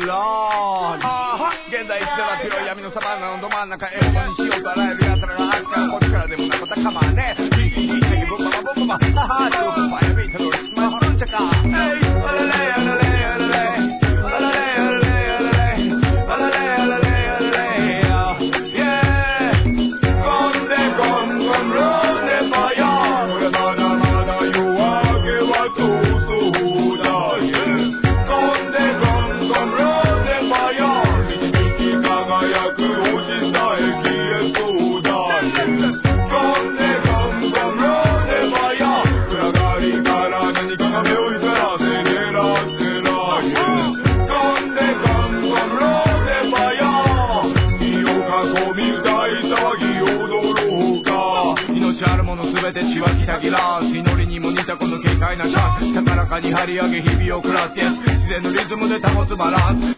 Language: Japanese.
ロード。現在いつでは広い闇のサバンナのど真ん中、英語にしようとあらゆる奴らがあるからこっちからでもなことかまあね。ヒーヒーヒーヒーボンババボンババハハーチョークファイアビートロースマホンチャカー。えいあられあられあられあられあられあられあられあられあられコンデコンコンローネバヤー。俺まだまだ夜明けは遠そうだ。コンデコンコンローネバヤー。導き輝く星さえ消えそうだ。コンデコンコンローネバヤー。暗がりから何かが目を光らせ狙ってない。コンデコンコンローネバヤー。身を囲み歌い騒ぎ踊ろうか。命あるものすべて血はギラギラ。祈りにも似たこの軽快なシャン。高らかに張り上げ日々を暮らすやつ。自然のリズムで保つバランス。